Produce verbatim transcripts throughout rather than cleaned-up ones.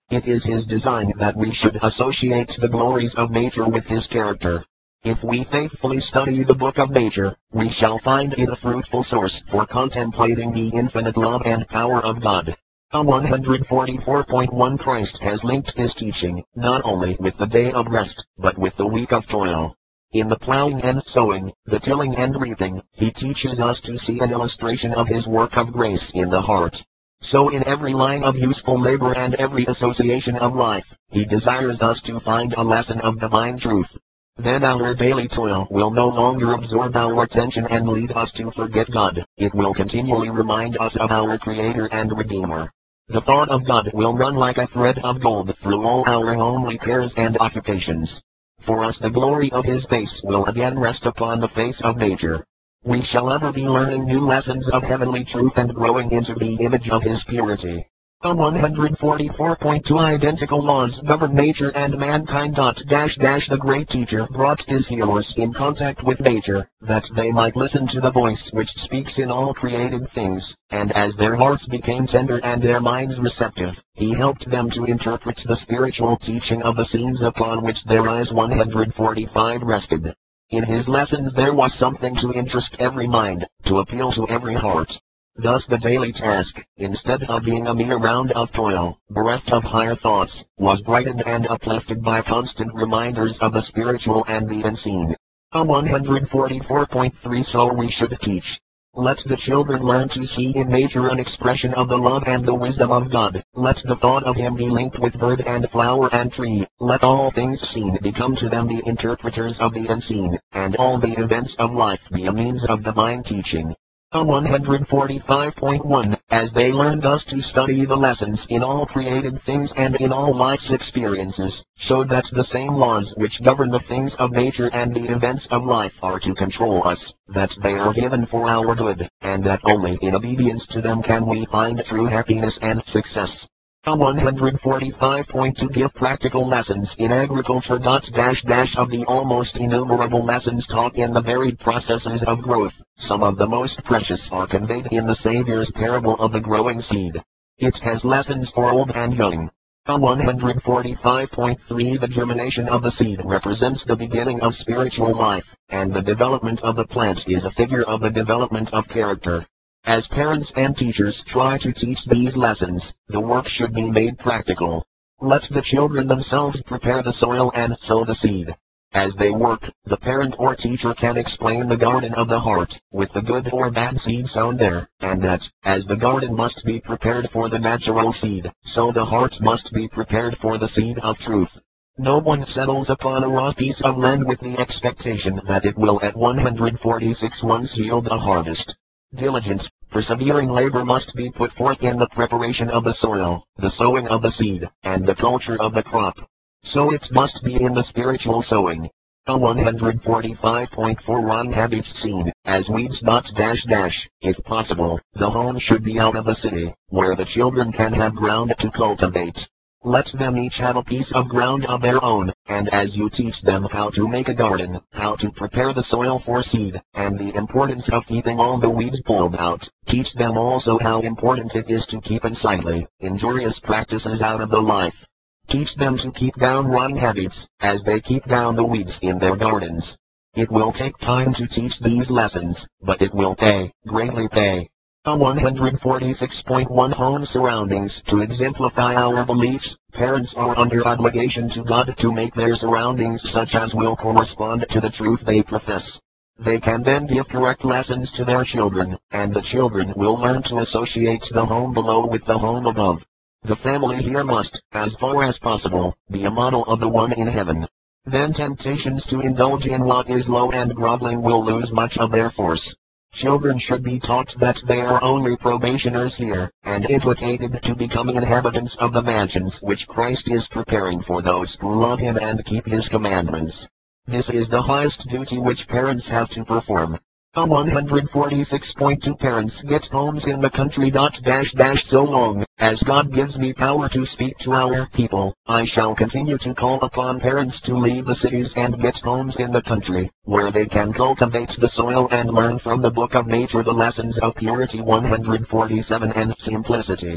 It is His design that we should associate the glories of nature with His character. If we faithfully study the book of nature, we shall find it a fruitful source for contemplating the infinite love and power of God. A one forty-four point one Christ has linked His teaching, not only with the day of rest, but with the week of toil. In the plowing and sowing, the tilling and reaping, He teaches us to see an illustration of His work of grace in the heart. So in every line of useful labor and every association of life, He desires us to find a lesson of divine truth. Then our daily toil will no longer absorb our attention and lead us to forget God. It will continually remind us of our Creator and Redeemer. The thought of God will run like a thread of gold through all our homely cares and occupations. For us the glory of His face will again rest upon the face of nature. We shall ever be learning new lessons of heavenly truth and growing into the image of His purity. A one forty-four point two Identical laws govern nature and mankind. Dash dash The great teacher brought His hearers in contact with nature, that they might listen to the voice which speaks in all created things, and as their hearts became tender and their minds receptive, He helped them to interpret the spiritual teaching of the scenes upon which their eyes one forty-five rested. In His lessons there was something to interest every mind, to appeal to every heart. Thus the daily task, instead of being a mere round of toil, bereft of higher thoughts, was brightened and uplifted by constant reminders of the spiritual and the unseen. A one forty-four point three So we should teach. Let the children learn to see in nature an expression of the love and the wisdom of God. Let the thought of Him be linked with bird and flower and tree. Let all things seen become to them the interpreters of the unseen, and all the events of life be a means of divine teaching. A one forty-five point one As they learn thus to study the lessons in all created things and in all life's experiences, so that the same laws which govern the things of nature and the events of life are to control us, that they are given for our good, and that only in obedience to them can we find true happiness and success. A one forty-five point two Give practical lessons in agriculture. Dash dash Of the almost innumerable lessons taught in the varied processes of growth, some of the most precious are conveyed in the Savior's parable of the growing seed. It has lessons for old and young. A one forty-five point three The germination of the seed represents the beginning of spiritual life, and the development of the plant is a figure of the development of character. As parents and teachers try to teach these lessons, the work should be made practical. Let the children themselves prepare the soil and sow the seed. As they work, the parent or teacher can explain the garden of the heart, with the good or bad seed sown there, and that, as the garden must be prepared for the natural seed, so the heart must be prepared for the seed of truth. No one settles upon a raw piece of land with the expectation that it will at one forty-six once yield a harvest. Diligent, persevering labor must be put forth in the preparation of the soil, the sowing of the seed, and the culture of the crop. So it must be in the spiritual sowing. A one forty-five point four Wrong habits seen as weeds. Dash dash If possible, the home should be out of the city, where the children can have ground to cultivate. Let them each have a piece of ground of their own, and as you teach them how to make a garden, how to prepare the soil for seed, and the importance of keeping all the weeds pulled out, teach them also how important it is to keep unsightly, injurious practices out of the life. Teach them to keep down wrong habits, as they keep down the weeds in their gardens. It will take time to teach these lessons, but it will pay, greatly pay. A one forty-six point one Home surroundings. To exemplify our beliefs, parents are under obligation to God to make their surroundings such as will correspond to the truth they profess. They can then give correct lessons to their children, and the children will learn to associate the home below with the home above. The family here must, as far as possible, be a model of the one in heaven. Then temptations to indulge in what is low and groveling will lose much of their force. Children should be taught that they are only probationers here, and educated to become inhabitants of the mansions which Christ is preparing for those who love Him and keep His commandments. This is the highest duty which parents have to perform. A one forty-six point two Parents get homes in the country. Dash dash So long as God gives me power to speak to our people, I shall continue to call upon parents to leave the cities and get homes in the country, where they can cultivate the soil and learn from the book of nature the lessons of purity one forty-seven and simplicity.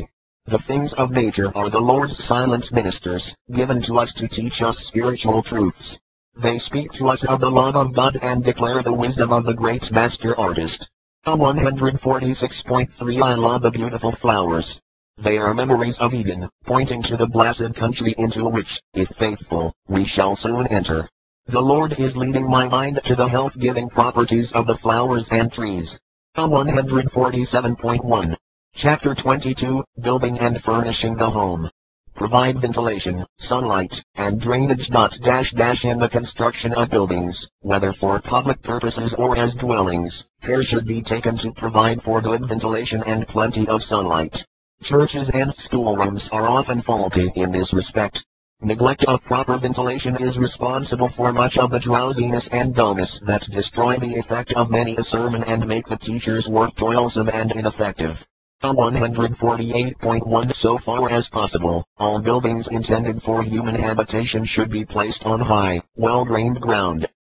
The things of nature are the Lord's silent ministers, given to us to teach us spiritual truths. They speak to us of the love of God and declare the wisdom of the great master artist. Psalm one forty-six point three I love the beautiful flowers. They are memories of Eden, pointing to the blessed country into which, if faithful, we shall soon enter. The Lord is leading my mind to the health-giving properties of the flowers and trees. Psalm one forty-seven point one. Chapter twenty-two, Building and Furnishing the Home. Provide ventilation, sunlight, and drainage. Dash dash in the construction of buildings, whether for public purposes or as dwellings, care should be taken to provide for good ventilation and plenty of sunlight. Churches and schoolrooms are often faulty in this respect. Neglect of proper ventilation is responsible for much of the drowsiness and dullness that destroy the effect of many a sermon and make the teacher's work toilsome and ineffective. Psalm one forty-eight point one So far as possible, all buildings intended for human habitation should be placed on high, well-drained ground.